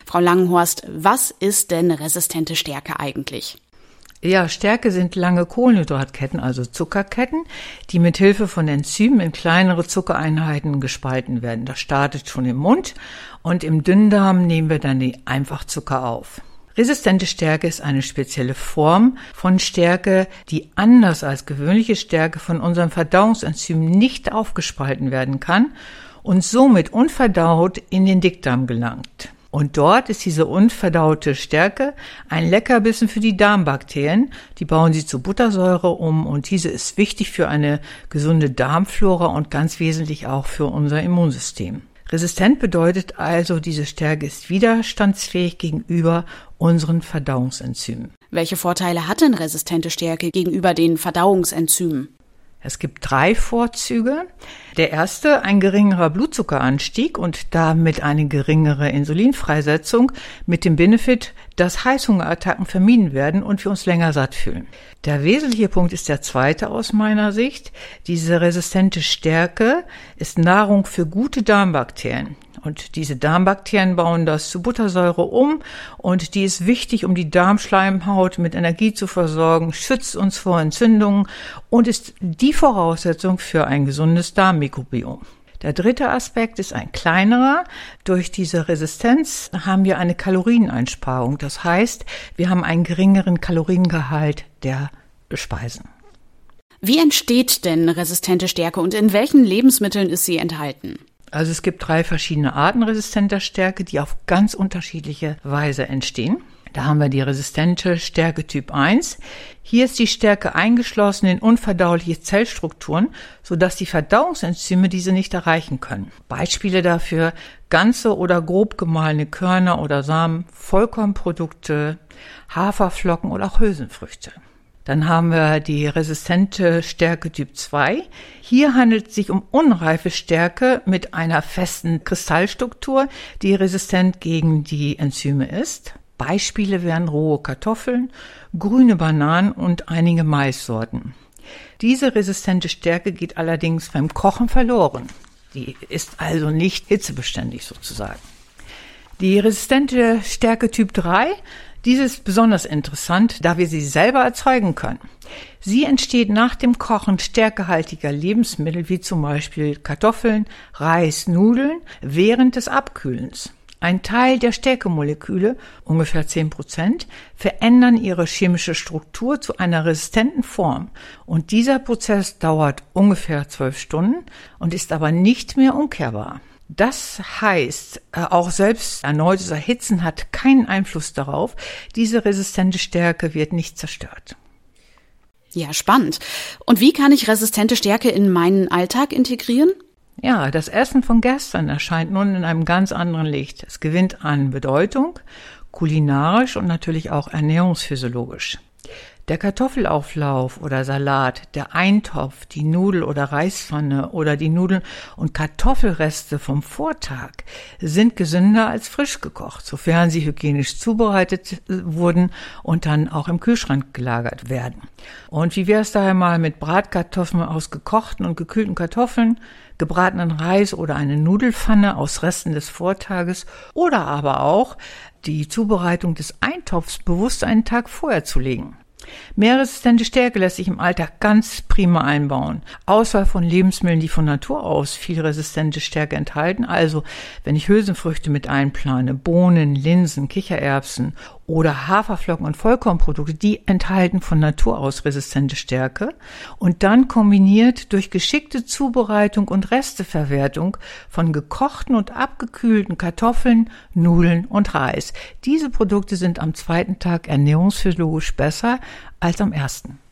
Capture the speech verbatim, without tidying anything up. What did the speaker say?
Frau Langenhorst, was ist denn resistente Stärke eigentlich? Ja, Stärke sind lange Kohlenhydratketten, also Zuckerketten, die mit Hilfe von Enzymen in kleinere Zuckereinheiten gespalten werden. Das startet schon im Mund und im Dünndarm nehmen wir dann die Einfachzucker auf. Resistente Stärke ist eine spezielle Form von Stärke, die anders als gewöhnliche Stärke von unseren Verdauungsenzymen nicht aufgespalten werden kann und somit unverdaut in den Dickdarm gelangt. Und dort ist diese unverdaute Stärke ein Leckerbissen für die Darmbakterien. Die bauen sie zu Buttersäure um und diese ist wichtig für eine gesunde Darmflora und ganz wesentlich auch für unser Immunsystem. Resistent bedeutet also, diese Stärke ist widerstandsfähig gegenüber unseren Verdauungsenzymen. Welche Vorteile hat denn resistente Stärke gegenüber den Verdauungsenzymen? Es gibt drei Vorzüge. Der erste, ein geringerer Blutzuckeranstieg und damit eine geringere Insulinfreisetzung mit dem Benefit, dass Heißhungerattacken vermieden werden und wir uns länger satt fühlen. Der wesentliche Punkt ist der zweite aus meiner Sicht. Diese resistente Stärke ist Nahrung für gute Darmbakterien. Und diese Darmbakterien bauen das zu Buttersäure um und die ist wichtig, um die Darmschleimhaut mit Energie zu versorgen, schützt uns vor Entzündungen und ist die Voraussetzung für ein gesundes Darmmikrobiom. Der dritte Aspekt ist ein kleinerer. Durch diese Resistenz haben wir eine Kalorieneinsparung. Das heißt, wir haben einen geringeren Kaloriengehalt der Speisen. Wie entsteht denn resistente Stärke und in welchen Lebensmitteln ist sie enthalten? Also es gibt drei verschiedene Arten resistenter Stärke, die auf ganz unterschiedliche Weise entstehen. Da haben wir die resistente Stärke Typ eins. Hier ist die Stärke eingeschlossen in unverdauliche Zellstrukturen, sodass die Verdauungsenzyme diese nicht erreichen können. Beispiele dafür: ganze oder grob gemahlene Körner oder Samen, Vollkornprodukte, Haferflocken oder auch Hülsenfrüchte. Dann haben wir die resistente Stärke Typ zwei. Hier handelt es sich um unreife Stärke mit einer festen Kristallstruktur, die resistent gegen die Enzyme ist. Beispiele wären rohe Kartoffeln, grüne Bananen und einige Maissorten. Diese resistente Stärke geht allerdings beim Kochen verloren. Die ist also nicht hitzebeständig sozusagen. Die resistente Stärke Typ drei, diese ist besonders interessant, da wir sie selber erzeugen können. Sie entsteht nach dem Kochen stärkehaltiger Lebensmittel wie zum Beispiel Kartoffeln, Reis, Nudeln während des Abkühlens. Ein Teil der Stärkemoleküle, ungefähr zehn Prozent, verändern ihre chemische Struktur zu einer resistenten Form. Und dieser Prozess dauert ungefähr zwölf Stunden und ist aber nicht mehr umkehrbar. Das heißt, auch selbst erneutes Erhitzen hat keinen Einfluss darauf. Diese resistente Stärke wird nicht zerstört. Ja, spannend. Und wie kann ich resistente Stärke in meinen Alltag integrieren? Ja, das Essen von gestern erscheint nun in einem ganz anderen Licht. Es gewinnt an Bedeutung, kulinarisch und natürlich auch ernährungsphysiologisch. Der Kartoffelauflauf oder Salat, der Eintopf, die Nudel- oder Reispfanne oder die Nudeln und Kartoffelreste vom Vortag sind gesünder als frisch gekocht, sofern sie hygienisch zubereitet wurden und dann auch im Kühlschrank gelagert werden. Und wie wäre es daher mal mit Bratkartoffeln aus gekochten und gekühlten Kartoffeln, gebratenen Reis oder eine Nudelfanne aus Resten des Vortages oder aber auch die Zubereitung des Eintopfs bewusst einen Tag vorher zu legen. Mehr resistente Stärke lässt sich im Alltag ganz prima einbauen. Auswahl von Lebensmitteln, die von Natur aus viel resistente Stärke enthalten. Also, wenn ich Hülsenfrüchte mit einplane, Bohnen, Linsen, Kichererbsen oder Haferflocken und Vollkornprodukte, die enthalten von Natur aus resistente Stärke. Und dann kombiniert durch geschickte Zubereitung und Resteverwertung von gekochten und abgekühlten Kartoffeln, Nudeln und Reis. Diese Produkte sind am zweiten Tag ernährungsphysiologisch besser als am ersten.